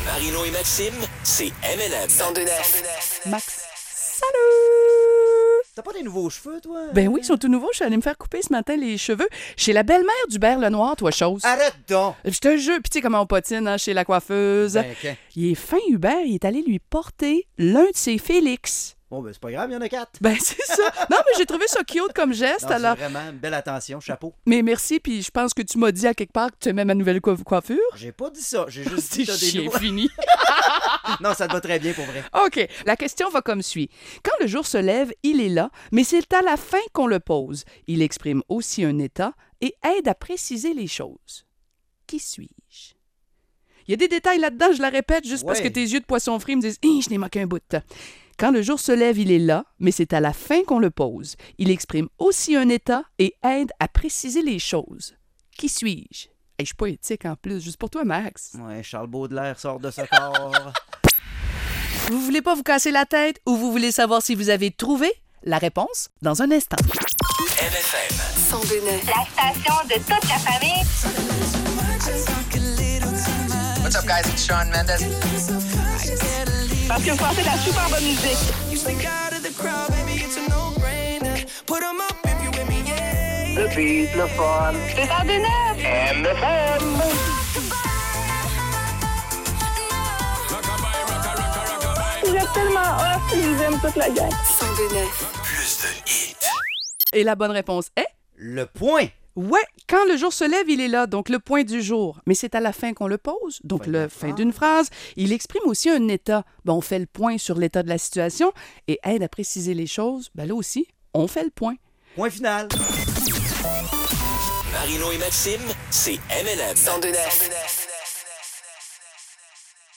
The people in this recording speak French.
Marino et Maxime, c'est M&M. 102.9. Max. Salut! T'as pas des nouveaux cheveux, toi? Ben oui, ils sont tout nouveaux. Je suis allée me faire couper ce matin les cheveux chez la belle-mère d'Hubert Lenoir, toi, chose. Arrête donc! Je te jure, puis tu sais comment on potine chez la coiffeuse. Ben, OK. Il est fin, Hubert, il est allé lui porter l'un de ses Félix. Bon, ben, c'est pas grave, il y en a 4. Ben, c'est ça. Non, mais j'ai trouvé ça cute comme geste, Non, c'est alors... vraiment une belle attention, chapeau. Mais merci, puis je pense que tu m'as dit à quelque part que tu aimais ma nouvelle coiffure. J'ai pas dit ça, j'ai juste dit C'est que t'as des chien nouveaux... fini. Non, ça te va très bien, pour vrai. OK. La question va comme suit. Quand le jour se lève, il est là, mais c'est à la fin qu'on le pose. Il exprime aussi un état et aide à préciser les choses. Qui suis-je? Il y a des détails là-dedans, je la répète, juste parce que Ouais. tes yeux de poisson frit me disent « je n'ai manqué un bout ». Quand le jour se lève, il est là, mais c'est à la fin qu'on le pose. Il exprime aussi un état et aide à préciser les choses. Qui suis-je? Hey, je suis poétique en plus, juste pour toi, Max. Ouais, Charles Baudelaire sort de ce corps. Vous voulez pas vous casser la tête ou vous voulez savoir si vous avez trouvé? La réponse dans un instant. MFM. 102.9. La station de toute la famille. What's up, guys? It's Shawn Mendes. Parce que vous pensez de la super bonne musique. Le beat, le fun. C'est 102.9. MFM. Vous êtes tellement hot. Je vous aime toute la gang. 102.9. Plus de hits. Et la bonne réponse est... Le point! Ouais, quand le jour se lève, il est là, donc le point du jour. Mais c'est à la fin qu'on le pose, donc Fin le de fin phrase. d'une phrase. Il exprime aussi un état. Ben, on fait le point sur l'état de la situation et aide à préciser les choses. Ben là aussi, on fait le point. Point final. Marino et Maxime, c'est M&M. 102.9.